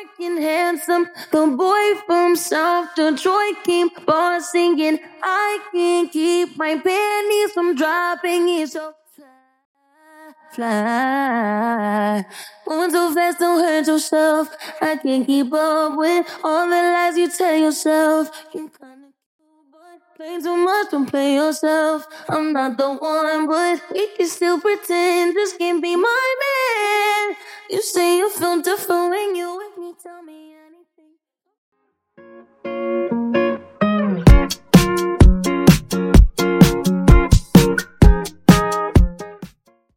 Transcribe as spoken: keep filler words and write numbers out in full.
dark and handsome. The boy from South Detroit came on singing. I can't keep my panties from dropping. It's so fly. Moving so fast, don't hurt yourself. I can't keep up with all the lies you tell yourself. You kinda cute, but play too much, don't play yourself. I'm not the one, but we can still pretend this can be my man. You say you feel different when you